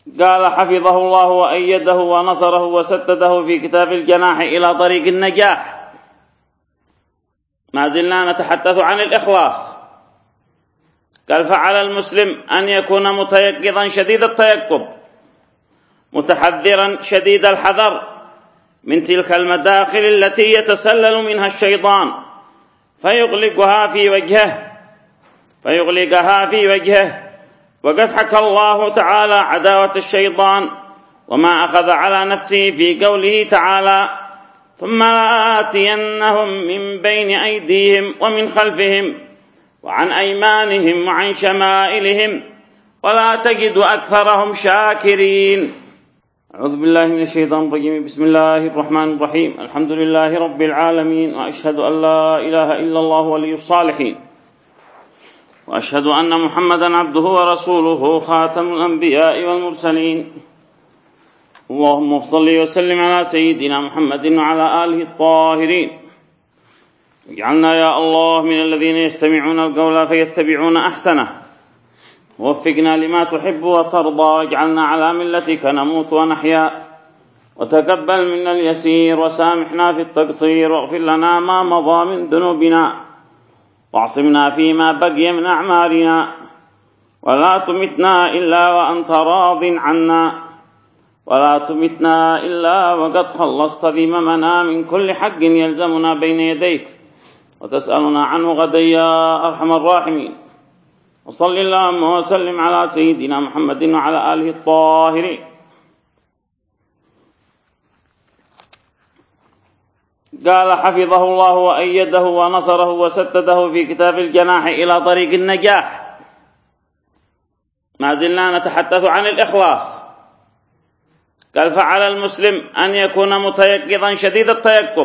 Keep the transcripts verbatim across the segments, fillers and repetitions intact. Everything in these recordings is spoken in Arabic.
قال حفظه الله وأيده ونصره وسدده في كتاب الجناح إلى طريق النجاح. ما زلنا نتحدث عن الإخلاص. قال فعلى المسلم أن يكون متيقظا شديد التيقظ، متحذرا شديد الحذر من تلك المداخل التي يتسلل منها الشيطان فيغلقها في وجهه فيغلقها في وجهه وقد حكى الله تعالى عداوة الشيطان وما أخذ على نفسه في قوله تعالى: ثم لآتينهم من بين أيديهم ومن خلفهم وعن أيمانهم وعن شمائلهم ولا تجد أكثرهم شاكرين. أعوذ بالله من الشيطان الرجيم. بسم الله الرحمن الرحيم. الحمد لله رب العالمين، وأشهد أن لا إله إلا الله ولي الصالحين، وأشهد أن محمدا عبده ورسوله خاتم الأنبياء والمرسلين. اللهم صل وسلم على سيدنا محمد وعلى آله الطاهرين. اجعلنا يا الله من الذين يستمعون القول فيتبعون أحسنه، ووفقنا لما تحب وترضى، واجعلنا على ملتك نموت ونحيا، وتقبل منا اليسير، وسامحنا في التقصير، واغفر لنا ما مضى من ذنوبنا، واعصمنا فيما بقي من أعمالنا، ولا تمتنا إلا وأنت راض عنا، ولا تمتنا إلا وقد خلصت ذممنا من كل حق يلزمنا بين يديك وتسألنا عنه غدا يا أرحم الراحمين. وصل اللهم وسلم على سيدنا محمد وعلى آله الطاهرين. قال حفظه الله وأيده ونصره وسدده في كتاب الجناح إلى طريق النجاح. ما زلنا نتحدث عن الإخلاص. قال فعلى المسلم أن يكون متيقظا شديد التيقظ،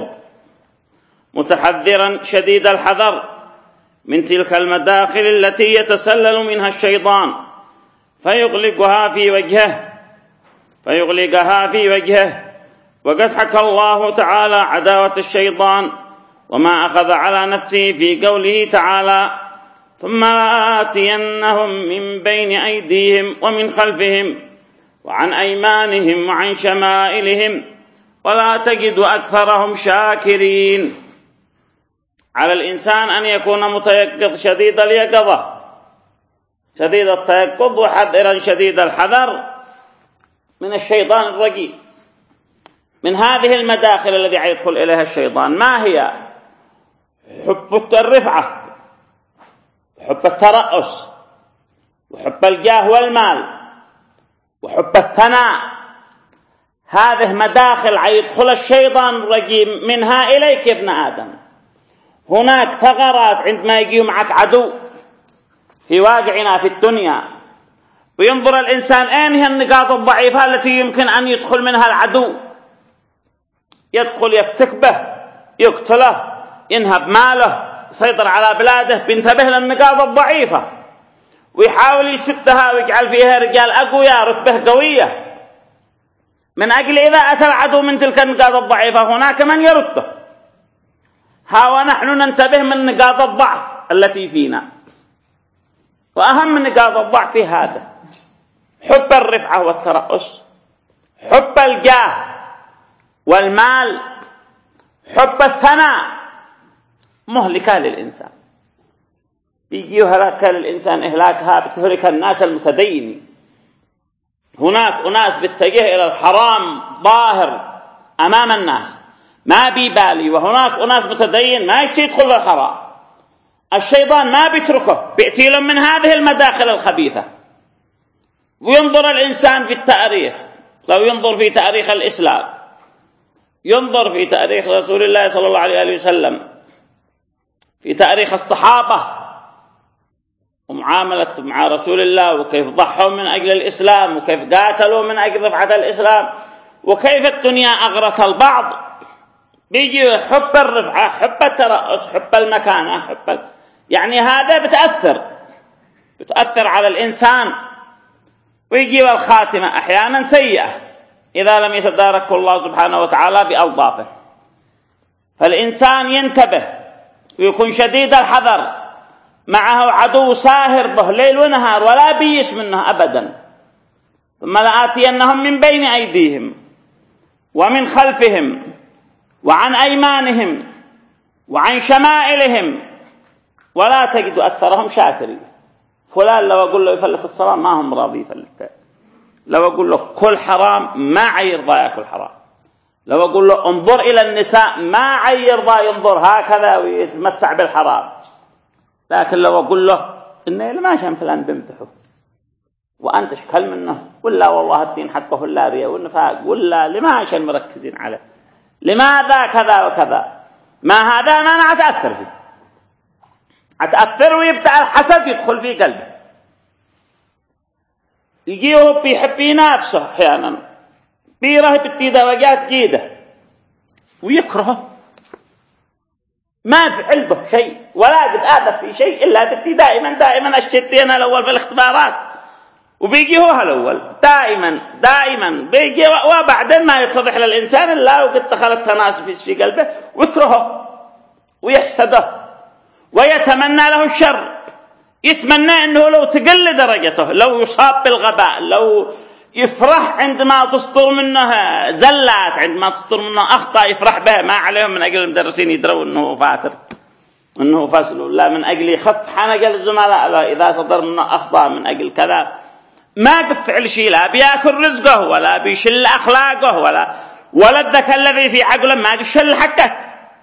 متحذرا شديد الحذر من تلك المداخل التي يتسلل منها الشيطان فيغلقها في وجهه فيغلقها في وجهه وقد حكى الله تعالى عداوة الشيطان وما أخذ على نفسه في قوله تعالى: ثم لآتينهم من بين أيديهم ومن خلفهم وعن أيمانهم وعن شمائلهم ولا تجد أكثرهم شاكرين. على الإنسان أن يكون متيقظ شديد اليقظة، شديد التيقظ، وحذرا شديد الحذر من الشيطان الرجيم، من هذه المداخل التي يدخل إليها الشيطان. ما هي؟ حب الرفعة، وحب الترأس، وحب الجاه والمال، وحب الثناء. هذه مداخل يدخل الشيطان الرجيم منها إليك يا ابن آدم. هناك ثغرات عندما يجي معك عدو في واقعنا في الدنيا، وينظر الإنسان أين هي النقاط الضعيفة التي يمكن أن يدخل منها العدو، يدخل يفتك به، يقتله، ينهب ماله، يسيطر على بلاده، بينتبه للنقاط الضعيفة ويحاول يسدها ويجعل فيها رجال أقوياء، رتبه قوية، من أجل إذا أتى العدو من تلك النقاط الضعيفة هناك من يرده. ها ونحن ننتبه من نقاط الضعف التي فينا، وأهم نقاط الضعف هذا: حب الرفعة والترأس، حب الجاه والمال، حب الثناء، مهلكة للإنسان. بيجي هلاك للإنسان إهلاكها بتهلك الناس المتدينين. هناك أناس بتتجه إلى الحرام ظاهر أمام الناس ما بيبالي، وهناك أناس متدين ما يشتي يدخل في الحرام. الشيطان ما بيتركه، بيأتي لهم من هذه المداخل الخبيثة. وينظر الإنسان في التاريخ، لو ينظر في تاريخ الإسلام، ينظر في تاريخ رسول الله صلى الله عليه وسلم، في تاريخ الصحابة ومعاملة مع رسول الله، وكيف ضحوا من أجل الإسلام، وكيف قاتلوا من أجل رفعة الإسلام، وكيف الدنيا أغرت البعض. بيجي حب الرفعة، حب الترأس، حب المكانة، حب ال... يعني هذا بتأثر بتأثر على الإنسان، ويجي الخاتمة أحيانا سيئة إذا لم يتدارك الله سبحانه وتعالى بألطافه. فالإنسان ينتبه ويكون شديد الحذر، معه عدو ساهر به ليل ونهار ولا بيس منه أبدا. ثم لآتينهم من بين أيديهم ومن خلفهم وعن أيمانهم وعن شمائلهم ولا تجد أكثرهم شاكرين. فلان لو أقول له يفلت الصلاة ما هم راضي يفلتها، لو أقول له كل حرام ما عيرضى يأكل حرام، لو أقول له انظر إلى النساء ما عيرضى ينظر هكذا ويتمتع بالحرام. لكن لو أقول له إنه ما شام فلان بمتحه وأنت شكل منه ولا والله الدين حقه ولا ريا والنفاق ولا لما عشان مركزين عليه لماذا كذا وكذا، ما هذا ما أنا أتأثر فيه، أتأثر ويبدأ الحسد يدخل في قلبه، يجيه بيحب نفسه أحيانا بيره بدي درجات جيدة ويكرهه، ما في علبه شيء ولا قد آذى في شيء إلا بدي دائما دائما الشتين الأول في الاختبارات وبيجي هو الأول دائما دائما بيجي، وبعدين ما يتضح للإنسان إلا وقد دخلت تناسف في قلبه ويكرهه ويحسده ويتمنى له الشر، يتمنى أنه لو تقل درجته، لو يصاب بالغباء، لو يفرح عندما تصدر منه زلات، عندما تصدر منه أخطاء يفرح بها، ما عليهم من أجل المدرسين يدروا أنه فاتر أنه فاسل، لا من أجل يخف حنقل الزملاء لا إذا صدر منه أخطاء من أجل كذا، ما بفعل شيء، لا بيأكل رزقه ولا بيشل أخلاقه ولا ولا الذكاء الذي في عقله ما يشل حقك،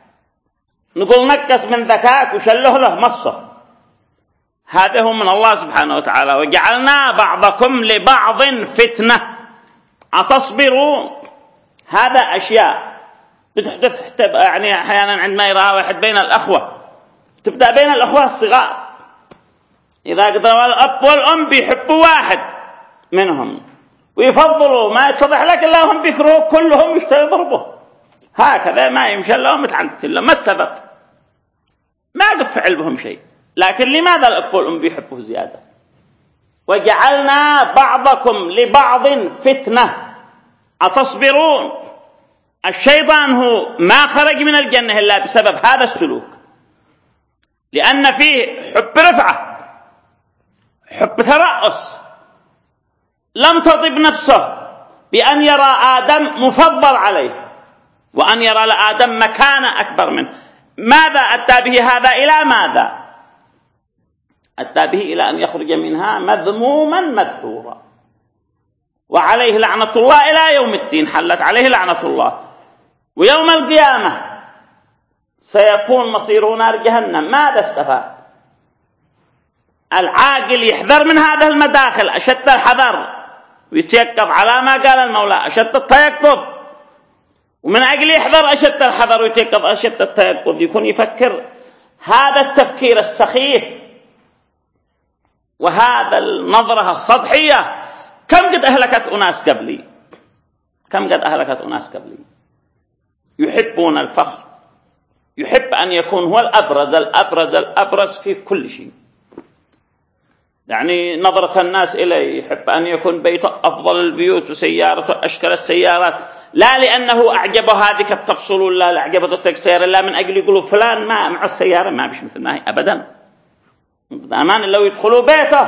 نقول نكس من ذكاك وشله له مصه. هذا هو من الله سبحانه وتعالى، وجعلنا بعضكم لبعض فتنة أتصبرون. هذا أشياء بتحدث يعني أحيانا عندما يراها واحد بين الأخوة، تبدأ بين الأخوة الصغار، إذا قدروا الأب والأم بيحبوا واحد منهم ويفضلوا، ما يتضح لك إلا هم بيكرهوا كلهم يضربوا هكذا، ما يمشي لهم متعنت إلا ما السبب، ما قفعل بهم شيء. لكن لماذا الأب والأم بيحبوا زيادة؟ وجعلنا بعضكم لبعض فتنة أتصبرون. الشيطان هو ما خرج من الجنة إلا بسبب هذا السلوك، لأن فيه حب رفعة، حب ترأس، لم تطب نفسه بأن يرى آدم مفضل عليه وأن يرى لآدم مكانة أكبر منه. ماذا أتى به هذا؟ إلى ماذا أتى به؟ إلى أن يخرج منها مذموما مدحورا، وعليه لعنة الله إلى يوم الدين، حلت عليه لعنة الله، ويوم القيامة سيكون مصيره نار جهنم. ماذا استفاد؟ العاقل يحذر من هذه المداخل أشد الحذر ويتيقظ على ما قال المولى أشد التيقظ، ومن أجل يحذر أشد الحذر ويتيقظ أشد التيقظ يكون يفكر هذا التفكير السخيف وهذا النظرة السطحية. كم قد أهلكت أناس قبلي، كم قد أهلكت أناس قبلي يحبون الفخر، يحب أن يكون هو الأبرز الأبرز الأبرز في كل شيء، يعني نظرة الناس إليه يحب أن يكون بيته أفضل البيوت وسيارته أشكال السيارات، لا لأنه أعجبه هذه التفصيل ولا لأعجبه التكسير، لا من أجل يقولوا فلان ما مع السيارة ما بيش مثل ما هي أبدا. أمان لو يدخلوا بيته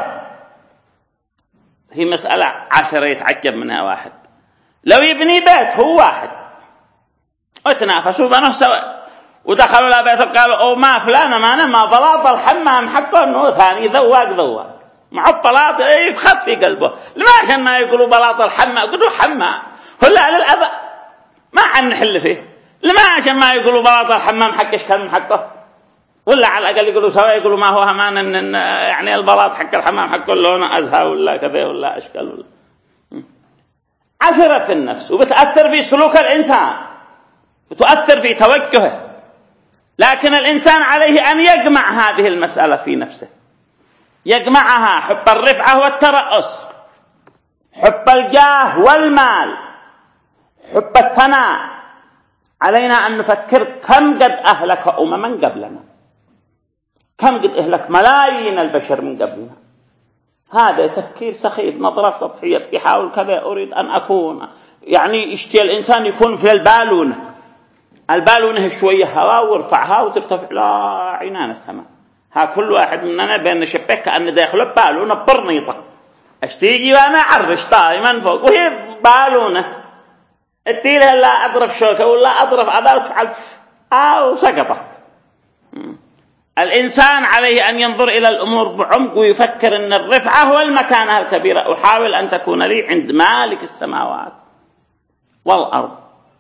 هي مسألة عسرة يتعجب منها واحد، لو يبني بيت هو واحد وتنافسوا بنه سوا ودخلوا لا بيت قالوا أو ما فلان ما أنا ما بلاط الحمام حقه أنه ثاني ذواق ذواق مع البلاط يفخط في قلبه، لما عشان ما يقولوا بلاط الحمام يقولوا حمام هلا للأذى ما عن نحل فيه، لما عشان ما يقولوا بلاط الحمام حقش كان حقه، ولا على الأقل يقولوا سوا يقولوا ما هو همان إن يعني البلاط حق الحمام حقه لونه أزهى ولا كذا ولا أشكال ولا عثرة في النفس وبتأثر في سلوك الإنسان، بتؤثر في توجهه. لكن الإنسان عليه أن يجمع هذه المسألة في نفسه، يجمعها حب الرفعة والترأس، حب الجاه والمال، حب الثناء. علينا أن نفكر كم قد أهلك أمما قبلنا، كم قد أهلك ملايين البشر من قبلنا. هذا تفكير سخيف، نظرة سطحية، يحاول كذا أريد أن أكون، يعني يشتي الإنسان يكون في البالونة، البالونة شوية هواء وارفعها وترتفع لا عنان السماء. ها كل واحد مننا بين شبك كأن داخله بالونة برنيطة، اشتيجي وانا اعرش طائما فوق وهي بالونه اتيلها لا اضرب شوكه ولا اضرب عضله فعلت او سقطت. الانسان عليه ان ينظر الى الامور بعمق ويفكر ان الرفعه هو المكانه الكبيره. احاول ان تكون لي عند مالك السماوات والارض،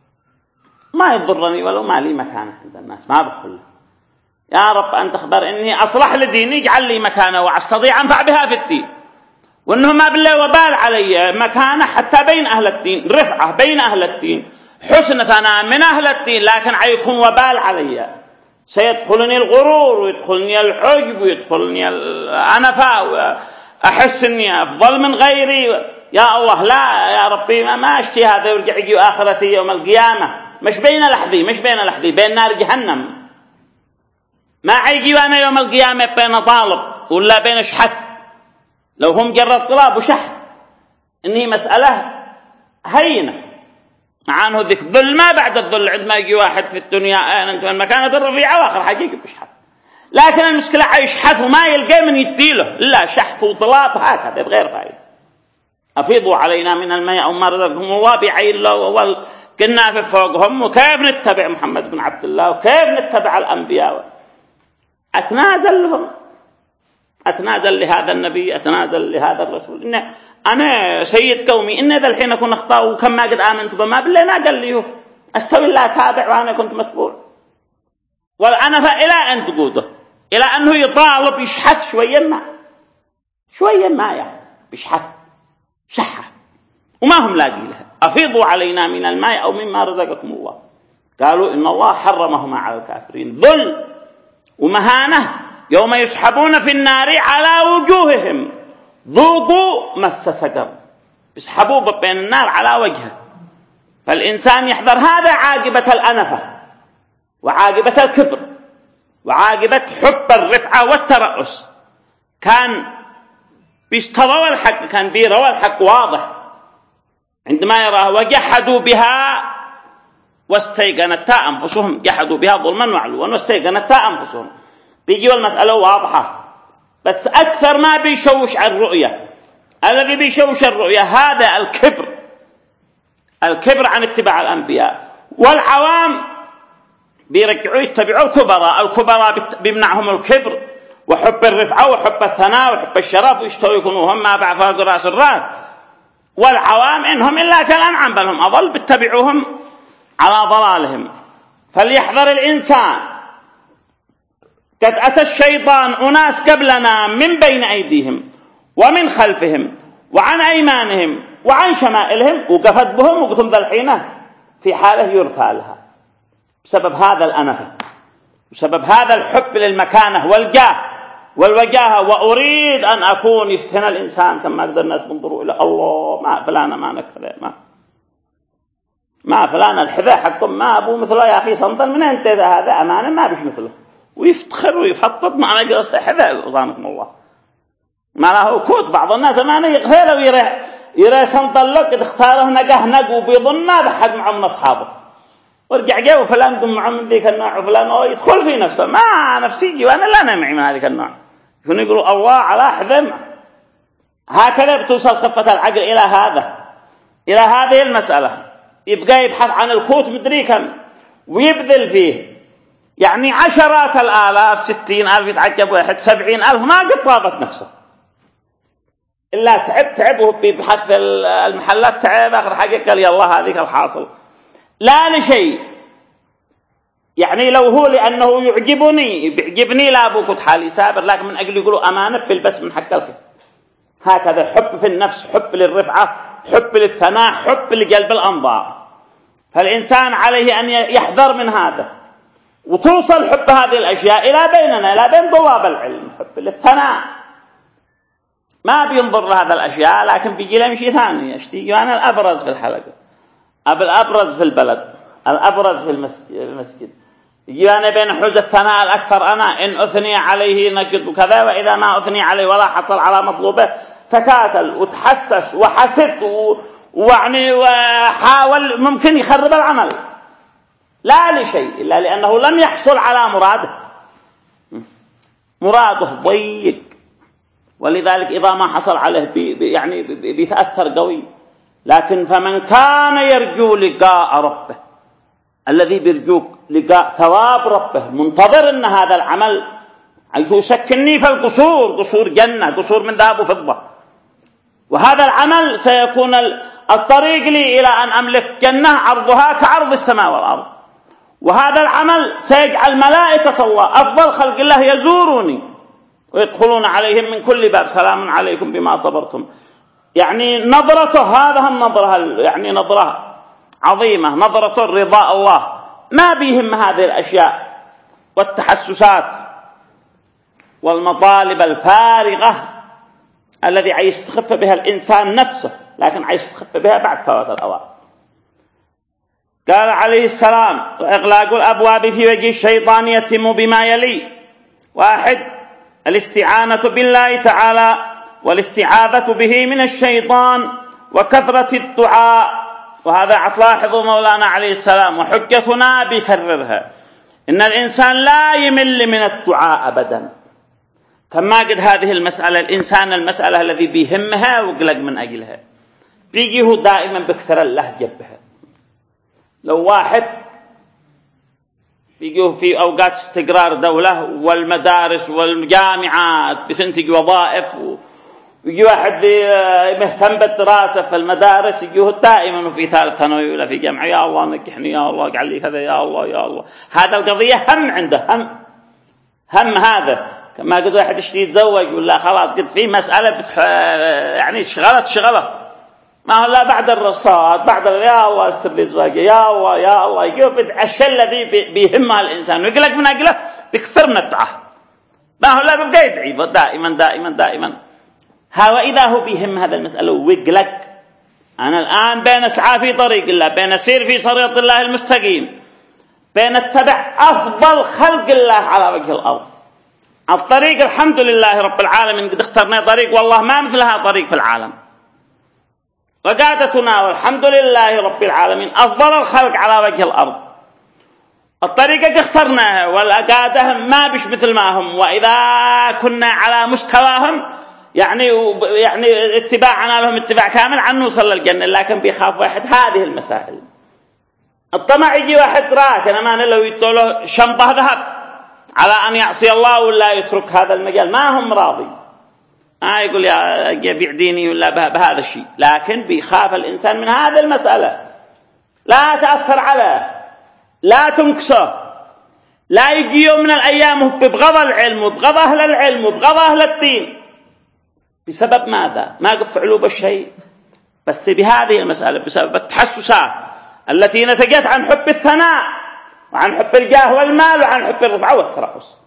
ما يضرني ولو ما لي مكانه عند الناس، ما بخل. يا رب أنت أخبر إني أصلح لديني، اجعل لي مكانه وأستطيع أنفع بها في الدين، وإنه ما بالله وبال علي مكانه حتى بين أهل الدين، رفعة بين أهل الدين، حسن ثناء من أهل الدين، لكن يكون وبال علي، سيدخلني الغرور ويدخلني العجب ويدخلني الأنفة وأحس إني أفضل من غيري. يا الله لا يا ربي ما أشتي هذا ويرجع يجي آخرتي يوم القيامة، مش بين لحظي مش بين لحظي بين نار جهنم. ما عيجي وانا يوم القيامة بين طالب ولا بين شحث، لو هم جرد طلاب وشحث انهي مسألة هينة. مع انه ذيك ذل ما بعد الذل، عندما يجي واحد في الدنيا اين انت من مكانة الرفيعة واخر حقيقي بشحث، لكن المشكلة عيشحث وما يلقى من يديله لا شحث وطلاب هكذا بغير فائدة. افيضوا علينا من الماء وما رزقهم الله بعين الله، كنا في فوقهم، وكيف نتبع محمد بن عبد الله وكيف نتبع الأنبياء. أتنازل لهم، أتنازل لهذا النبي، أتنازل لهذا الرسول. إن أنا سيد قومي، إن ذا الحين أكون أخطاء وكم ما قد آمنت بما بالله ما قال ليه أستوي الله تابع وأنا كنت متبوع. والأنا فإلى أن تقوده إلى أنه يطالب يشحث شوية ما شوية ما يعني يشحث شحة وما هم لاقي لها. أفيضوا علينا من الماء أو مما رزقكم الله. قالوا إن الله حرمهما على الكافرين، ذل ومهانة يوم يسحبون في النار على وجوههم ذوقوا مس سقر، يسحبوا بين النار على وجهه. فالإنسان يحذر هذا عاقبة الأنفة وعاقبة الكبر وعاقبة حب الرفعة والترأس. كان بيستضوا الحق، كان بيروا الحق واضح عندما يراه، وجحدوا بها واستيقنتها أنفسهم، جحدوا بها ظلما وعلوا واستيقنتها أنفسهم. بيجي المسألة واضحة، بس أكثر ما بيشوش عن الرؤية، الذي بيشوش الرؤية هذا الكبر، الكبر عن اتباع الأنبياء. والعوام بيرجعوا يتبعوا الكبراء، الكبراء بيمنعهم الكبر وحب الرفعة وحب الثناء وحب الشرف، ويشتوا يكونوا هم ما بعد فوق رأس الراس. والعوام إنهم إلا كالأنعام بل هم أضل، بيتبعوهم على ضلالهم. فليحذر الإنسان، قد أتى الشيطان أناس قبلنا من بين أيديهم ومن خلفهم وعن أيمانهم وعن شمائلهم، وقفت بهم وقتم ذا الحين في حاله يرثى لها بسبب هذا الأنفة بسبب هذا الحب للمكانة والجاه والوجاهة. وأريد أن أكون يفتن الإنسان كما قدر الناس ينظروا إلى الله، ما فلانا ما نكذا ما ما فلانا الحذاء حقكم ما أبو مثله يا أخي صنطا من أنت هذا أمانة ما بش مثله، ويفتخر ويفطط مع نقص حذاء وصانكم الله ما له كوت. بعض الناس أمانة يغفل ويرى يرى صنطا لك اختاره نقه نق وبيظن ما بحد معه من أصحابه، ورجع جاء وفلان دم معه من ذيك النوع وفلان أو يدخل في نفسه ما نفسي وأنا لا نمعي من هذيك النوع، يكون يقولوا الله على حذم. هكذا بتوصل خفة العقل إلى هذا إلى هذه المسألة. يبقى يبحث عن الكوت مدري كم ويبذل فيه، يعني عشرات الآلاف، ستين ألف، يتعجب واحد سبعين ألف ما قد طابت نفسه إلا تعب تعب وهو بيبحث في المحلات تعب آخر حاجة قال يلا هذيك الحاصل لا لشيء. يعني لو هو لأنه يعجبني بيعجبني لا أبوك حالي سابر، لكن من أجل يقولوا أمانة بالبس من حق الكل. هكذا حب في النفس، حب للرفعة، حب للثناء، حب لجلب الأنظار. فالإنسان عليه أن يحذر من هذا، وتوصل حب هذه الأشياء إلى بيننا إلى بين طلاب العلم، حب للثناء ما بينظر لهذا الأشياء، لكن بيجي له شيء ثاني. يشتي أنا الأبرز في الحلقة، الأبرز في البلد، الأبرز في المسجد، يجي أنا بين حوز الثناء الأكثر، أنا إن أثني عليه نجد كذا، وإذا ما أثني عليه ولا حصل على مطلوبه تكاسل وتحسس وحسد ويعني وحاول ممكن يخرب العمل، لا لشيء إلا لأنه لم يحصل على مراده. مراده ضيق ولذلك إذا ما حصل عليه بي يعني بيتأثر قوي. لكن فمن كان يرجو لقاء ربه، الذي بيرجوك لقاء ثواب ربه، منتظر أن هذا العمل يسكنني في القصور، قصور جنة، قصور من ذهب وفضة، وهذا العمل سيكون الطريق لي إلى أن أملك جنة عرضها كعرض السماء والأرض، وهذا العمل سيجعل ملائكة الله أفضل خلق الله يزوروني ويدخلون عليهم من كل باب سلام عليكم بما صبرتم. يعني نظرته، هذا النظرة يعني نظرة عظيمة، نظرة رضاء الله، ما بيهم هذه الأشياء والتحسسات والمطالب الفارغة الذي عايز يستخف بها الإنسان نفسه، لكن عايز يستخف بها بعد فوات الأوان. قال عليه السلام: إغلاق الأبواب في وجه الشيطان يتم بما يلي: واحد، الاستعانة بالله تعالى والاستعاذة به من الشيطان وكثرة الدعاء. وهذا تلاحظوا مولانا عليه السلام وحجتنا بيكررها، إن الإنسان لا يمل من الدعاء أبدا. كما قد هذه المسألة الإنسان المسألة الذي بيهمها وقلق من أجلها بيجيه دائما بكثر اللهجة بها. لو واحد بيجيه في أوقات استقرار دولة والمدارس والجامعات بتنتج وظائف، ويجي واحد مهتم بالدراسة في المدارس يجيه دائما في ثالث ثانوي ولا في جامعة: يا الله نجحني، يا الله اجعل لي كذا، يا الله يا الله. هذا القضية هم عنده، هم هم هذا. كما قد واحد يشتي يتزوج ولا خلاص قد في مسألة بتح... يعني شغلت شغلة ما هو لا بعد الرصاد بعد يا الله استر لي زواجي، يا الله يا الله يجيب الشيء الذي بيهمها الإنسان ويقلق من أجله بكثر من الدعاء، ما هو لا بيبقى يدعي دائما دائما دائما. ها وإذا هو بيهم هذا المسألة ويقلق: أنا الآن بين أسعى في طريق الله، بين أسير في صراط الله المستقيم، بين اتبع أفضل خلق الله على وجه الأرض. الطريق الحمد لله رب العالمين قد اخترنا طريق والله ما مثلها طريق في العالم، وقادتنا والحمد لله رب العالمين أفضل الخلق على وجه الأرض. الطريقة قد اخترناها والقادة ما بش مثل ما هم، وإذا كنا على مستواهم يعني يعني اتباعنا لهم اتباع كامل عن نوصل للجنة. لكن بيخاف واحد هذه المسائل. الطمع يجي واحد راكن أمان لو يطوله شنطة ذهب على أن يعصي الله ولا يترك هذا المجال، ما هم راضي، ما يقول يا بيع ديني ولا بهذا الشيء. لكن بيخاف الإنسان من هذه المسألة، لا تأثر عليه، لا تنكسه، لا يجي يوم من الأيام ببغض العلم وبغض أهل العلم وبغض أهل الدين. بسبب ماذا؟ ما قد فعلوا بالشيء، بس بهذه المسألة بسبب التحسسات التي نتجت عن حب الثناء وعن حب الجاه والمال وعن حب الرفعة والترأس.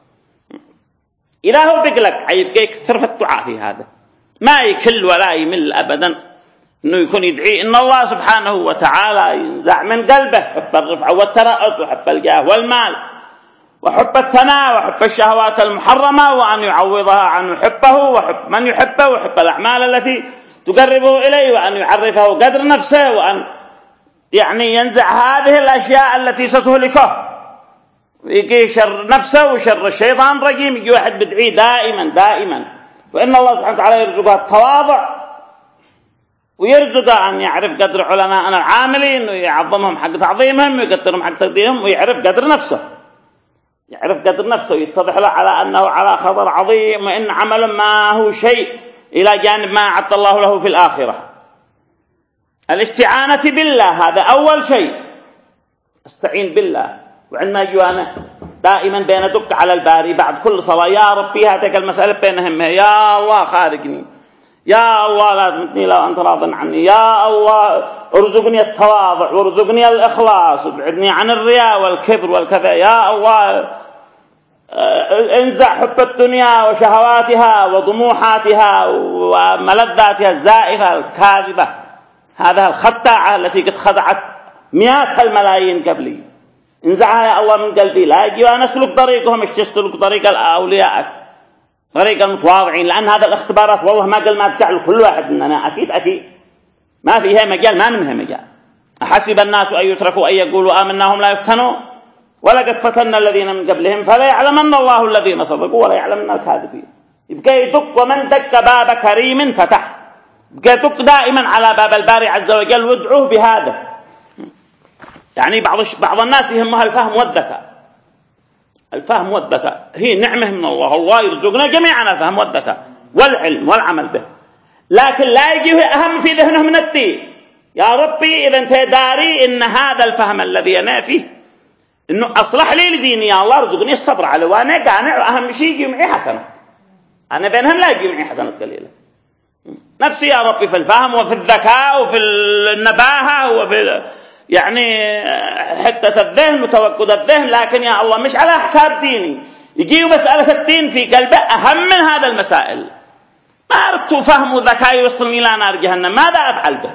إذا هو بيقلق يبقى يكثر في الدعاء في هذا، ما يكل ولا يمل أبدا إنه يكون يدعي إن الله سبحانه وتعالى ينزع من قلبه حب الرفعة والترأس وحب الجاه والمال وحب الثناء وحب الشهوات المحرمة، وأن يعوضها عن حبه وحب من يحبه وحب الأعمال التي تقربه إليه، وأن يعرفه قدر نفسه، وأن يعني ينزع هذه الأشياء التي ستهلكه ويجي شر نفسه وشر الشيطان الرجيم. يجي واحد بدعي دائما دائما، وإن الله سبحانه وتعالى يرزقه التواضع ويرزقه أن يعرف قدر علماءنا العاملين ويعظمهم حق تعظيمهم ويقدرهم حق تقديرهم، ويعرف قدر نفسه، يعرف قدر نفسه يتضح له على أنه على خطر عظيم، وإن عمل ما هو شيء إلى جانب ما أعطى الله له في الآخرة. الاستعانة بالله هذا أول شيء، استعين بالله. وعندما يجوانا دائما بين دق على الباري بعد كل صلاة: يا ربي هاتك المسألة بينهم، يا الله خارجني، يا الله لا تمتني لو أنت راض عني، يا الله ارزقني التواضع وارزقني الإخلاص وابعدني عن الرياء والكبر والكذا، يا الله انزع حب الدنيا وشهواتها وطموحاتها وملذاتها الزائفة الكاذبة، هذا الخداعة التي قد خدعت مئات الملايين قبلي، انزعها يا الله من قلبي. لا يجي وأنا أسلك طريقهم، مش تسلك طريق الأولياء، طريق المتواضعين، لأن هذا الاختبارات والله ما قل ما تجعل كل واحد مننا أكيد أكيد ما فيها مجال، ما منها مجال. أحسب الناس أن يتركوا أن يقولوا آمنا هم لا يفتنوا ولقد فتنا الذين من قبلهم فلا يعلمن الله الذين صدقوا ولا يعلمن الكاذبين. يبقى يدق، ومن دق باب كريم فتح، يبقى يدق دائما على باب الباري عز وجل وادعوه بهذا. يعني بعض بعض الناس يهمها الفهم والذكاء. الفهم والذكاء هي نعمة من الله، الله يرزقنا جميعا الفهم والذكاء والعلم والعمل به، لكن لا يجيه أهم في ذهنه من الدين. يا ربي إذا أنت داري إن هذا الفهم الذي أنا فيه إنه أصلح لي لديني، يا الله ارزقني الصبر عليه، وأنا قانع أهم شيء يجي معي حسنة، أنا بينهم لا يجي معي حسنة قليلة. نفسي يا ربي في الفهم وفي الذكاء وفي النباهة وفي يعني حتة الذهن وتوقد الذهن، لكن يا الله مش على حساب ديني. يجي مسألة الدين في قلبه أهم من هذا المسائل. ما أردت فهم وذكاء يوصلني إلى نار جهنم، ماذا أفعل به؟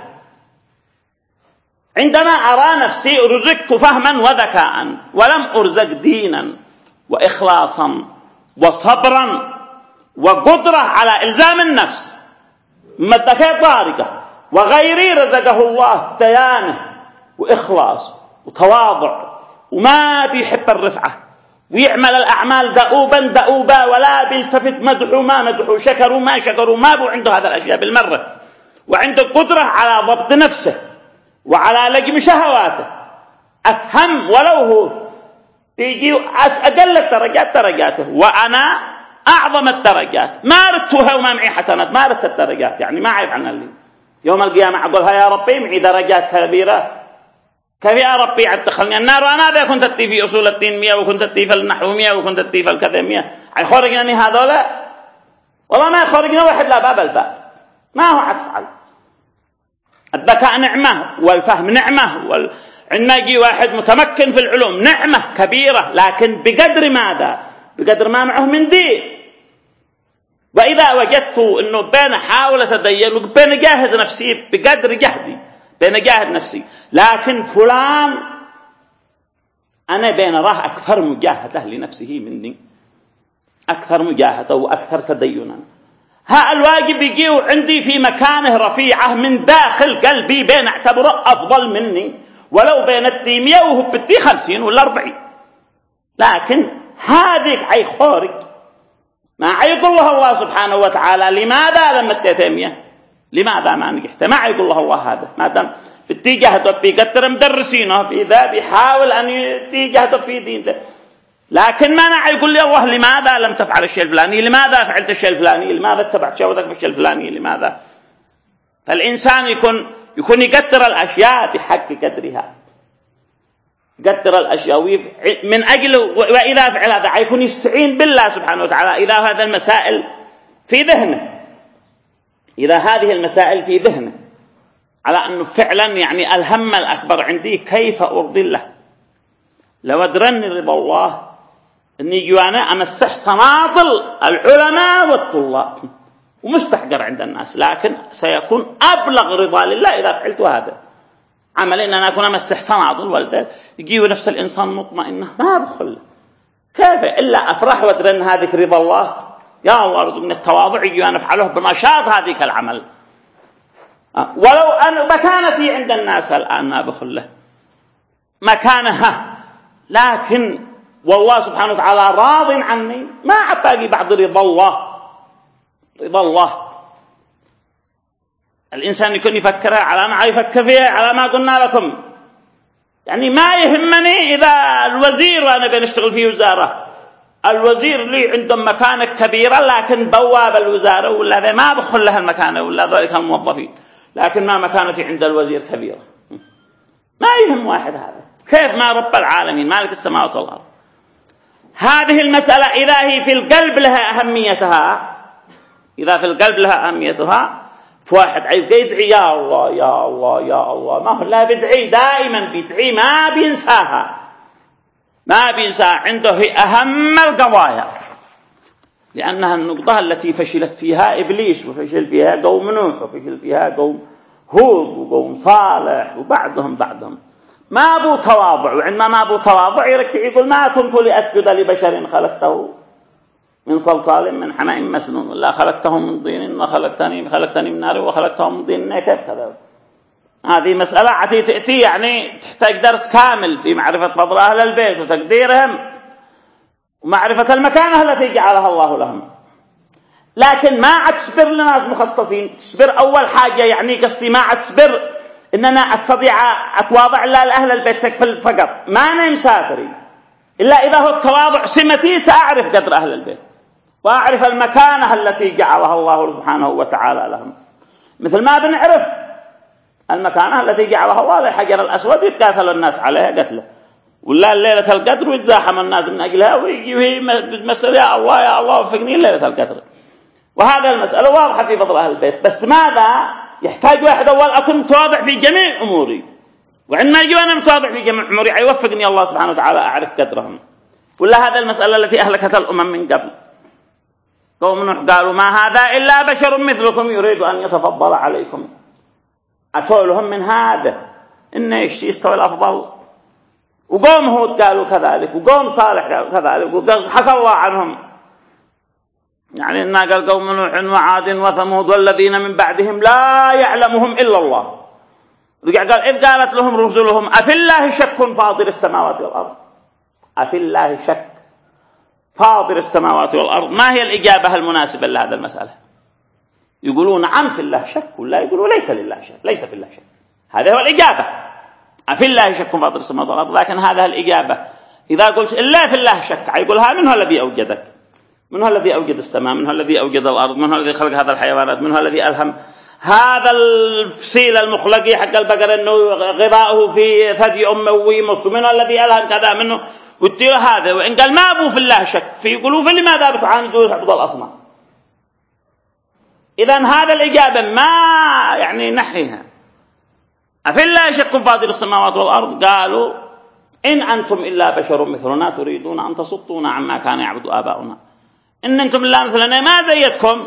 عندما أرى نفسي رزقت فهما وذكاء ولم أرزق دينا وإخلاصا وصبرا وقدرة على إلزام النفس، من الذكاء طارقة، وغيري رزقه الله ديانة وإخلاص وتواضع وما بيحب الرفعة ويعمل الأعمال دؤوبا دؤوبا ولا بيلتفت مدحوا ما مدحوا شكروا ما شكروا، ما بو عنده هذا الأشياء بالمرة، وعنده قدرة على ضبط نفسه وعلى لجم شهواته. أهم ولو هو بيجي أقل الدرجات درجاته وأنا أعظم الدرجات، ما ردتها وما معي حسنات، ما ردت الدرجات، يعني ما عيب عنا اللي يوم القيامة أقولها يا ربي معي درجات كبيرة، كيف يا ربي أدخلني النار وأنا ذا كنت أتي في أصول الدين مية وكنت أتي في النحو مية وكنت أتي في الكذا مية، يخرجني هذولا؟ والله ما يخرجنا واحد لا باب الباب، ما هو أتفعل. الذكاء نعمة والفهم نعمة وال... عندما يجي واحد متمكن في العلوم نعمة كبيرة، لكن بقدر ماذا؟ بقدر ما معه من دين. وإذا وجدت أنه بين حاول أتدين وبين جاهد نفسي بقدر جهدي، بين جاهد نفسي، لكن فلان أنا بين راه أكثر مجاهدة لنفسه مني، أكثر مجاهدة وأكثر تدينا، ها الواجب يجي عندي في مكانه رفيعة من داخل قلبي بين اعتبره أفضل مني، ولو بين التيمية وهو بدي خمسين ولا أربعين، لكن هذيك عي خارج ما عيقول الله الله سبحانه وتعالى لماذا لم تتيمية، لماذا ما نجحت، ما عيقول الله الله هذا، ما دام بدي جهد بيقدر مدرسينه في ذا بيحاول أن يدي جهد في دين ده، لكن ما نعي يقول لي الله لماذا لم تفعل الشيء الفلاني، لماذا فعلت الشيء الفلاني، لماذا اتبعت شهوتك في الشيء الفلاني، لماذا؟ فالإنسان يكون يكون يقدر الأشياء بحق قدرها، قدر الأشياء من أجل، وإذا فعل هذا يكون يستعين بالله سبحانه وتعالى إذا هذا المسائل في ذهنه، إذا هذه المسائل في ذهنه، على أنه فعلا يعني الهم الأكبر عندي كيف أرضي الله، لو أدرني رضا الله أني جوانا أمسح صناطل العلماء والطلاب ومستحقر عند الناس، لكن سيكون أبلغ رضا لله إذا فعلت هذا عمل إن أنا أكون أمسح صناطل والده يجيو نفس الإنسان مطمئنة ما بخل، كيف إلا أفرح وأدرن هذه رضا الله، يا الله رزقنا التواضع يجي أنا أفعله بنشاط هذيك العمل، ولو أن مكانتي عند الناس الآن ما بخله مكانها، لكن والله سبحانه وتعالى راض عني، ما عباقي بعد رضا الله. رضا الله الإنسان يكون يفكر على ما يفكر فيه، على ما قلنا لكم، يعني ما يهمني إذا الوزير وأنا بنشتغل في وزارة، الوزير لي عندهم مكانة كبيرة لكن بواب الوزارة ولا ذا ما بخل لها المكانة ولا ذلك الموظفين، لكن ما مكانتي عند الوزير كبيرة، ما يهم واحد هذا، كيف ما رب العالمين مالك السماوات والأرض. هذه المسألة إذا هي في القلب لها أهميتها، إذا في القلب لها أهميتها، فواحد عيب يدعي يا الله يا الله يا الله، ما هو لا بدعي دائما بيدعي ما بينساها، ما بينساها، عنده هي أهم القضايا، لأنها النقطة التي فشلت فيها إبليس وفشل فيها قوم نوح وفشل فيها قوم هود وقوم صالح وبعضهم بعضهم ما بو تواضع، وعندما ما بو تواضع يركع يقول ما كنت لأسجد لبشر خلقته من صلصال من حماء مسنون، لا خلقته من طين وخلقتني خلقتني من نار وخلقته من طين، كيف كذا؟ هذه مسألة عتي تأتي يعني تحتاج درس كامل في معرفة فضل أهل البيت وتقديرهم ومعرفة المكانة التي جعلها الله لهم. لكن ما عاد تصبر لناس مخصصين. تصبر أول حاجة يعني قصدي ما عاد تصبر إن أنا أستطيع أتواضع إلا لأهل البيت تكفل فقط، ما أنا مسافري إلا إذا هو التواضع سمتي سأعرف قدر أهل البيت وأعرف المكانة التي جعلها الله سبحانه وتعالى لهم، مثل ما بنعرف المكانة التي جعلها الله للحجر الأسود يتكاثل الناس عليها قتله، ولا ليلة القدر ويتزاحم الناس من أجلها ويجي وهي مسألة يا الله يا الله وفقني ليلة القدر. وهذا المسألة واضحة في فضل أهل البيت، بس ماذا يحتاج واحد أول أكون متواضع في جميع أموري، وعندما يجي أنا متواضع في جميع أموري يوفقني الله سبحانه وتعالى أعرف قدرهم. ولا هذا المسألة التي أهلكت الأمم من قبل، قوم نوح قالوا ما هذا إلا بشر مثلكم يريد أن يتفضل عليكم، أتوا لهم من هذا إنه يستوي الأفضل. وقوم هود قالوا كذلك، وقوم صالح قالوا كذلك، وحكى الله عنهم يعني إننا قال قوم نوح وعاد وثمود والذين من بعدهم لا يعلمهم إلا الله. قال إذ قالت لهم رسلهم أفي الله شك فاطر السماوات والأرض، أفي الله شك فاطر السماوات والأرض. ما هي الإجابة المناسبة لهذا المسألة؟ يقولون نعم في الله شك، ولا يقولوا ليس لله شك، ليس في الله شك. هذا هو الإجابة، أفي الله شك فاطر السماوات والأرض. لكن هذا الإجابة إذا قلت إلا في الله شك يقولها من هو الذي أوجدك؟ من هو الذي أوجد السماء؟ من هو الذي أوجد الأرض؟ من هو الذي خلق هذا الحيوانات؟ من هو الذي ألهم هذا الفصيل المخلقي حق البقر أنه غذاؤه في ثدي أمه ويمص؟ من هو الذي ألهم كذا منه؟ وتير هذا. وإن قال ما أبو في الله شك فيقولوا فلماذا بتعاندوا تعبد الأصنام؟ إذن هذا الإجابة ما يعني نحيها. أفي الله شك فاطر السماوات والأرض قالوا إن أنتم إلا بشر مثلنا تريدون أن تصدونا عما كان يعبد آباؤنا. إن أنتم إلا مثلنا ما زيتكم،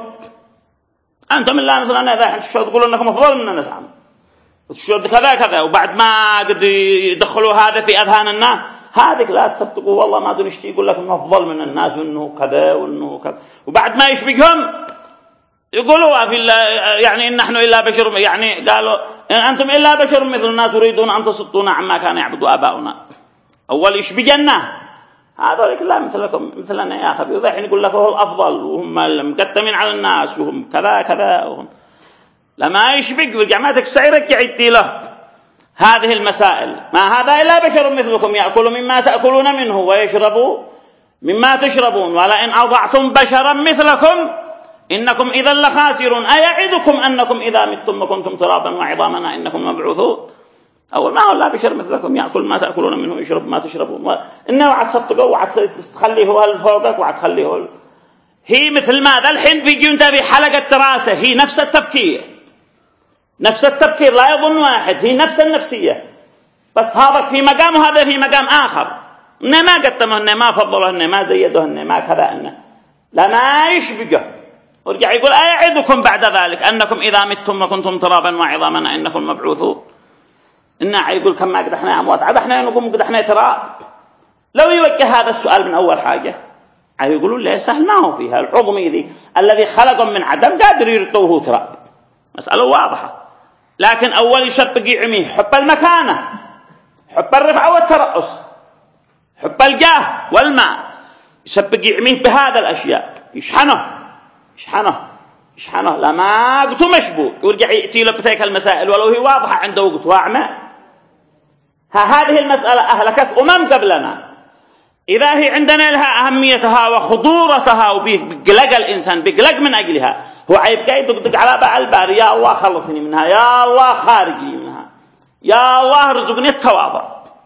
أنتم إلا مثلنا إذا حنت شو تقولون أنكم أفضل مننا نعم وشو كذا كذا، وبعد ما قد يدخلوا هذا في أذهان الناس هذيك لا تصدقوا والله ما دون يشتي يقول لك إنه أفضل من الناس وإنه كذا وإنه كذا، وبعد ما يشبكهم يقولوا في يعني إن نحن إلا بشر، يعني قالوا إن أنتم إلا بشر مثلنا تريدون أن تصدونا عما كان يعبد آباؤنا. أول يشبك الناس هذول لا مثلكم مثلنا يا أخي، وذحين يقول لك هو الأفضل وهم المقدمين على الناس وهم كذا كذا وهم لما يشبك والجماعة يرجع يدي له هذه المسائل. ما هذا إلا بشر مثلكم يأكل مما تأكلون منه ويشرب مما تشربون ولئن أضعتم بشرا مثلكم إنكم إذا لخاسرون أيعدكم أنكم إذا متم وكنتم ترابا وعظامنا إنكم مبعوثون. أول ما هو لا بشر مثلكم يأكل ما تأكلون منه ويشرب ما تشربون، إنه وعد تصدقوا وعد تخليه هو الفوقك وعد تخليه هو. هي مثل ماذا الحين بيجي أنت في حلقة دراسة هي نفس التفكير، نفس التفكير لا يظن واحد، هي نفس النفسية، بس هذا في مقام وهذا في مقام آخر. إنه ما قدمه إنه ما فضله إنه ما زيده إنه ما كذا إنه لا ما يشبقه. ورجع يقول أيعدكم بعد ذلك أنكم إذا متم وكنتم ترابا وعظامنا إنكم مبعوثون. إنه يقول كم ما قد إحنا أموات عاد إحنا نقوم قد إحنا تراب. لو يوجه هذا السؤال من أول حاجة يقولون لا سهل، ما هو فيها العظمي ذي الذي خلقهم من عدم قادر يرتوه تراب، مسألة واضحة. لكن أول يشبق يعميه حب المكانة، حب الرفعة والترأس، حب الجاه والماء، يشبق يعميه بهذا الأشياء، يشحنه يشحنه يشحنه لما قلتوا مشبوه ويرجع يأتي له بتلك المسائل ولو هي واضحة عنده وقت واعمى. هذه المسألة أهلكت أمم قبلنا، إذا هي عندنا لها أهميتها وخطورتها وبيقلق الإنسان بيقلق من أجلها، هو عيبقى يدقدق على باع البار يا الله خلصني منها، يا الله خارجي منها، يا الله رزقني التواضع.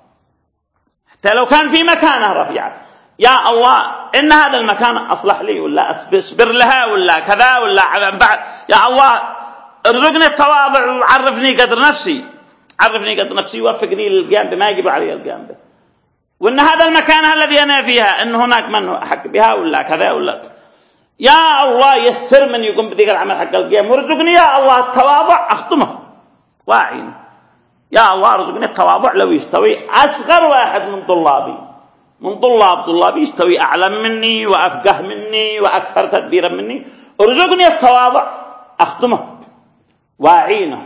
حتى لو كان في مكانه رفيعة يا الله إن هذا المكان أصلح لي ولا أصبر لها ولا كذا ولا بعد، يا الله ارزقني التواضع وعرفني قدر نفسي، عرفني قدر نفسي ووفقني للقيام بما يجب علي القيام به، وإن هذا المكان الذي أنا فيها إن هناك من حق بها ولا كذا ولا، يا الله يسر من يقوم بذيك العمل حق القيام ورزقني يا الله التواضع أخدمه واعين. يا الله رزقني التواضع لو يستوي أصغر واحد من طلابي من طلاب طلابي يستوي أعلم مني وأفقه مني وأكثر تدبيرا مني، ارزقني التواضع أخدمه واعينه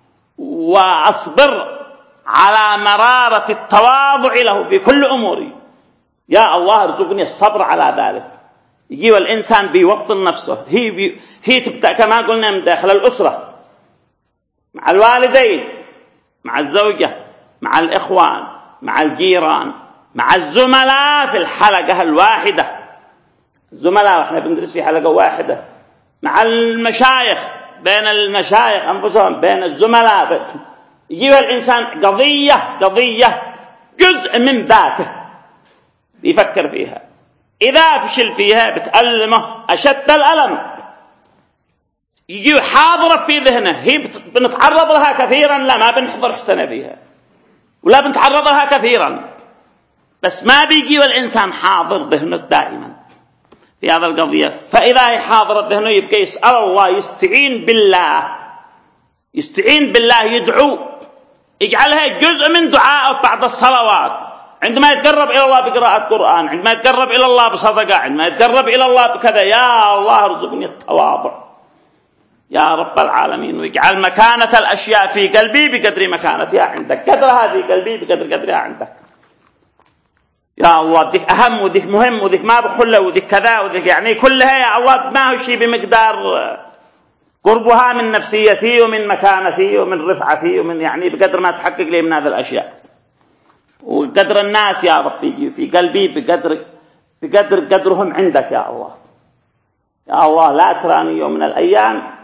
وأصبر على مرارة التواضع له في كل أموري. يا الله ارزقني الصبر على ذلك، يجي والإنسان بيوطن نفسه. هي بي هي تبدأ كما قلنا من داخل الأسرة، مع الوالدين، مع الزوجة، مع الإخوان، مع الجيران، مع الزملاء في الحلقة الواحدة، الزملاء وإحنا بندرس في حلقة واحدة، مع المشايخ، بين المشايخ أنفسهم، بين الزملاء. يجي الإنسان قضية قضية جزء من ذاته بيفكر فيها، إذا فشل فيها بتألمه أشد الألم. يجي حاضرة في ذهنه، هي بنتعرض لها كثيرا، لا ما بنحضر حسنة فيها ولا بنتعرض لها كثيرا، بس ما بيجي والإنسان حاضر ذهنه دائما في هذا القضية. فإذا هي حاضرة ذهنه يبقى يسأل الله، يستعين بالله، يستعين بالله، يدعو، يجعلها جزء من دعائه بعد الصلوات، عندما يتقرب إلى الله بقراءة قرآن، عندما يتقرب إلى الله بصدقة، عندما يتقرب إلى الله بكذا، يا الله ارزقني التواضع يا رب العالمين، ويجعل مكانة الأشياء في قلبي بقدر مكانتها عندك، قدرها في قلبي بقدر قدرها عندك يا الله. ذيك أهم وذيك مهم وذيك ما بخله وذيك كذا وذيك، يعني كلها يا الله ما هو شيء بمقدار قربها من نفسيتي ومن مكانتي ومن رفعتي ومن يعني بقدر ما تحقق لي من هذه الأشياء، وقدر الناس يا ربي في قلبي بقدر بقدر قدرهم عندك يا الله. يا الله لا تراني يوم من الأيام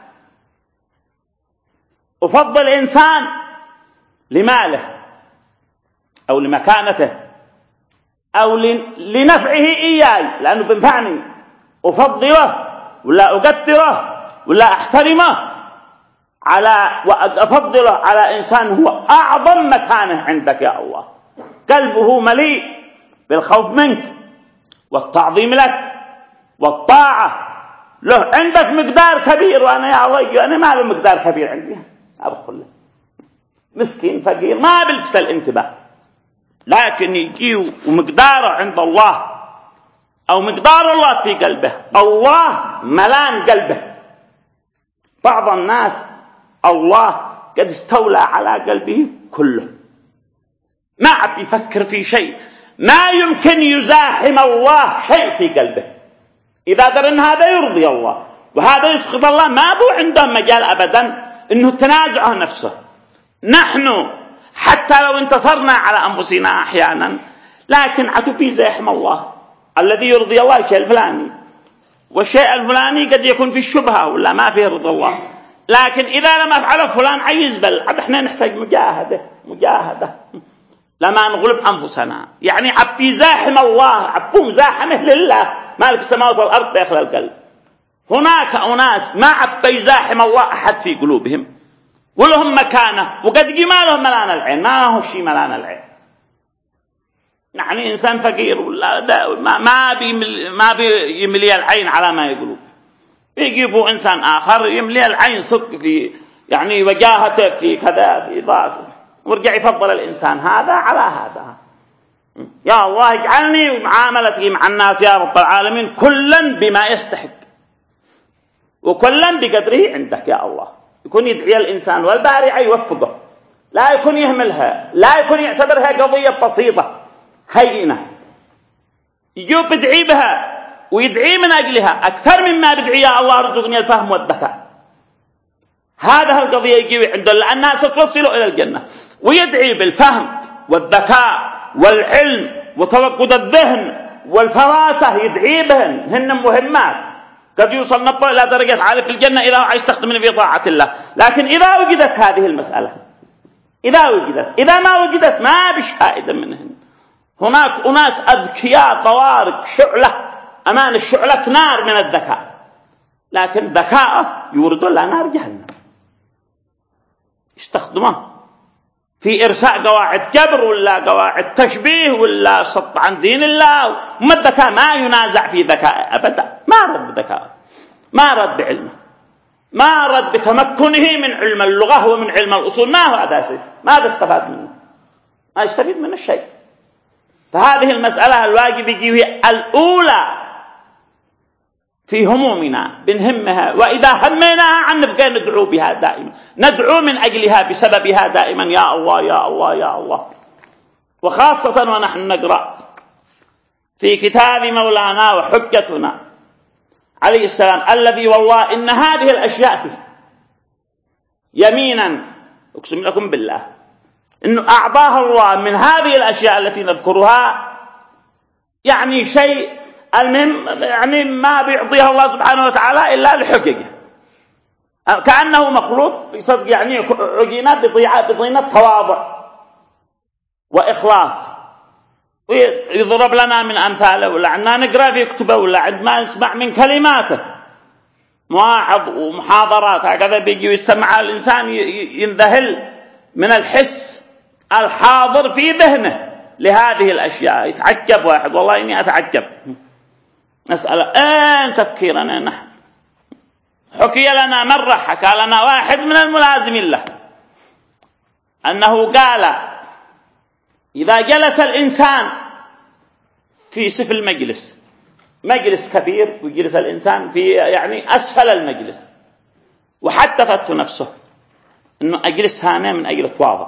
أفضل إنسان لماله أو لمكانته أو لنفعه إياي لأنه بنفعني، أفضله ولا أقدره ولا أحترمه على وأفضله على إنسان هو أعظم مكانه عندك يا الله، قلبه مليء بالخوف منك والتعظيم لك والطاعة له، عندك مقدار كبير، وأنا يا الله أنا ما له مقدار كبير عندي، أبخل له مسكين فقير ما بلفت الانتباه، لكن يجي ومقداره عند الله أو مقدار الله في قلبه، الله ملان قلبه. بعض الناس الله قد استولى على قلبه كله، ما عم يفكر في شيء، ما يمكن يزاحم الله شيء في قلبه، إذا در أن هذا يرضي الله وهذا يسخط الله ما بو عنده مجال أبدا أنه تنازعه نفسه. نحن حتى لو انتصرنا على أنفسنا أحيانا، لكن عتبي زاحم الله، الذي يرضي الله الشيء الفلاني، والشيء الفلاني قد يكون في الشبهة ولا ما فيه رضا الله، لكن إذا لم أفعله فلان عيز بل عد احنا نحتاج مجاهدة مجاهدة لما نغلب أنفسنا، يعني عبي زاحم الله، عبو مزاحمه لله مالك السماوات والأرض داخل القلب. هناك أناس ما عبي زاحم الله أحد في قلوبهم ولهم مكانة، وقد جي ما لهم ملان العين، ما هو شيء ملان العين، يعني إنسان فقير ولا ما ما بيملي ما بيملي العين على ما يقولون، يجيبوا إنسان آخر يملي العين صدق في يعني وجاهته في كذا في ذاك، ورجع يفضل الإنسان هذا على هذا. يا الله اجعلني معاملتي مع الناس يا رب العالمين كلا بما يستحق وكلا بقدره عندك يا الله. يكون يدعي الإنسان والبارع يوفقه، لا يكون يهملها، لا يكون يعتبرها قضية بسيطة هينة، يجوب بدعي بها ويدعي من أجلها أكثر مما بدعي يا الله ارزقني الفهم والذكاء. هذا القضية يجي عنده لأنها ستوصله إلى الجنة، ويدعي بالفهم والذكاء والعلم وتوقد الذهن والفراسة، يدعي بهن، هن مهمات قد يوصل نبض إلى درجة عالية في الجنة إذا عايز تخدم في طاعة الله. لكن إذا وجدت هذه المسألة، إذا وجدت، إذا ما وجدت ما بش فائدة منهن. هناك أناس أذكياء طوارق شعلة أمان الشعلة نار من الذكاء، لكن ذكاءه يورد له نار جهنم، يستخدمه في إرساء قواعد جبر ولا قواعد تشبيه ولا سط عن دين الله. وما الذكاء ما ينازع في ذكاء أبدا، ما رد بذكاء، ما رد بعلمه، ما رد بتمكنه من علم اللغة ومن علم الأصول، ما هو هذا، ماذا استفاد منه؟ ما يستفيد منه الشيء. فهذه المسألة الواجب يجي الأولى في همومنا بنهمها، وإذا همناها عن نبقى ندعو بها دائما، ندعو من أجلها بسببها دائما يا الله يا الله يا الله. وخاصة ونحن نقرأ في كتاب مولانا وحجتنا عليه السلام الذي والله إن هذه الأشياء فيه يمينا أقسم لكم بالله إنه أعطاها الله من هذه الأشياء التي نذكرها يعني شيء المهم يعني ما بيعطيها الله سبحانه وتعالى إلا لحققه، كأنه مخلوق بصدق يعني عجينات بطينة تواضع وإخلاص. ويضرب لنا من أمثاله ولا عندنا نقرأ في كتبه ولا عندما نسمع من كلماته مواعظ ومحاضرات هكذا بيجي ويستمع الإنسان ينذهل من الحس الحاضر في ذهنه لهذه الأشياء. يتعجب واحد، والله إني أتعجب، نسأل أين تفكيرنا نحن؟ حكي لنا مرة، حكى لنا واحد من الملازمين له أنه قال إذا جلس الإنسان في سفل المجلس، مجلس كبير ويجلس الإنسان في يعني أسفل المجلس، وحدثته نفسه أنه أجلس هنا من أجل التواضع،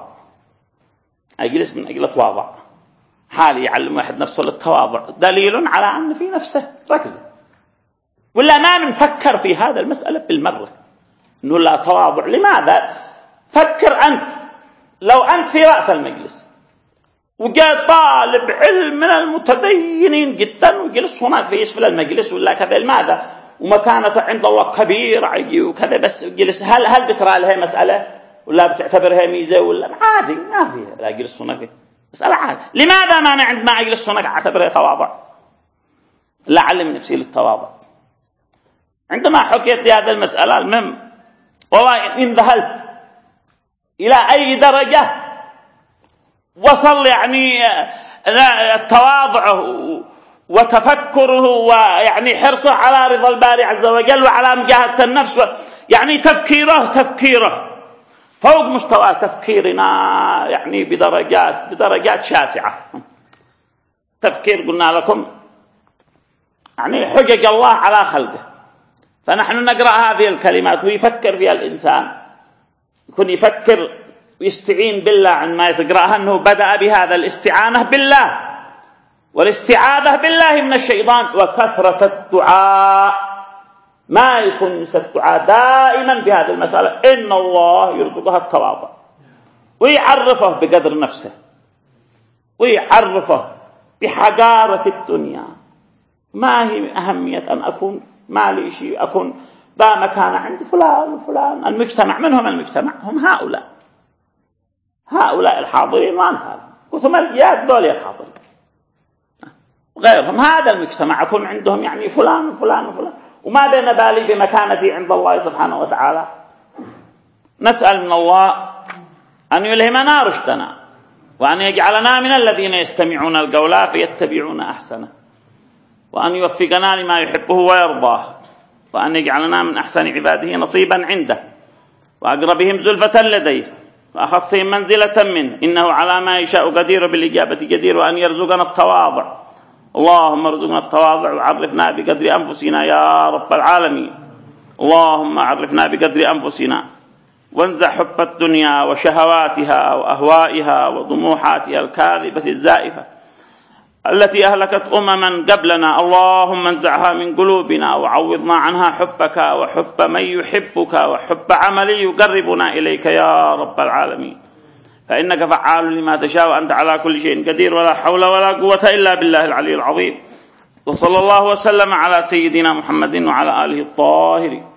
أجلس من أجل التواضع، حالي يعلم واحد نفسه للتواضع دليل على أن في نفسه ركزة. ولا ما منفكر في هذا المسألة بالمرة أنه لا تواضع. لماذا؟ فكر أنت لو أنت في رأس المجلس وجاء طالب علم من المتدينين جدا وجلس هناك في أسفل المجلس ولا كذا، لماذا؟ ومكانته عند الله كبير عجي وكذا، بس جلس، هل هل بترى لها مسألة ولا بتعتبرها ميزة ولا عادي؟ ما فيها، لا جلس هناك مسألة عادي. لماذا ما أنا عندما أجلس هناك أعتبرها تواضع؟ لا أعلم نفسي للتواضع. عندما حكيت لي هذا المسألة المهم والله انذهلت إلى أي درجة وصل يعني تواضعه وتفكره ويعني حرصه على رضا الباري عز وجل وعلى مجاهدة النفس، يعني تفكيره تفكيره فوق مستوى تفكيرنا يعني بدرجات بدرجات شاسعة. تفكير قلنا لكم يعني حجج الله على خلقه، فنحن نقرأ هذه الكلمات ويفكر فيها الإنسان، يكون يفكر ويستعين بالله عندما يقرأها، أنه بدأ بهذا الاستعانة بالله والاستعاذة بالله من الشيطان وكثرة الدعاء. ما يكون ينسى الدعاء دائما بهذه المسألة، إن الله يرزقها التواضع، ويعرفه بقدر نفسه ويعرفه بحقارة الدنيا. ما هي أهمية أن أكون ما لي شيء، أكون ذا مكان عند فلان وفلان. المجتمع منهم المجتمع هم هؤلاء هؤلاء الحاضرين، وأنت كثم الجياد دول الحاضرين غيرهم. هذا المجتمع أكون عندهم يعني فلان وفلان وفلان، وما بين بالي بمكانتي عند الله سبحانه وتعالى. نسأل من الله أن يلهمنا رشدنا، وأن يجعلنا من الذين يستمعون القول فيتبعون أحسنه، وأن يوفقنا لما يحبه ويرضاه، وأن يجعلنا من أحسن عباده نصيبا عنده، وأقربهم زلفة لديه، وأخصهم منزلة منه، إنه على ما يشاء قدير بالإجابة جدير. وأن يرزقنا التواضع، اللهم ارزقنا التواضع وعرفنا بقدر أنفسنا يا رب العالمين. اللهم عرفنا بقدر أنفسنا، وانزع حب الدنيا وشهواتها وأهوائها وطموحاتها الكاذبة الزائفة التي أهلكت أمما قبلنا. اللهم انزعها من قلوبنا وعوضنا عنها حبك وحب من يحبك وحب عمل يقربنا إليك يا رب العالمين، فإنك فعال لما تشاء وأنت على كل شيء قدير، ولا حول ولا قوة إلا بالله العلي العظيم. وصلى الله وسلم على سيدنا محمد وعلى آله الطاهرين.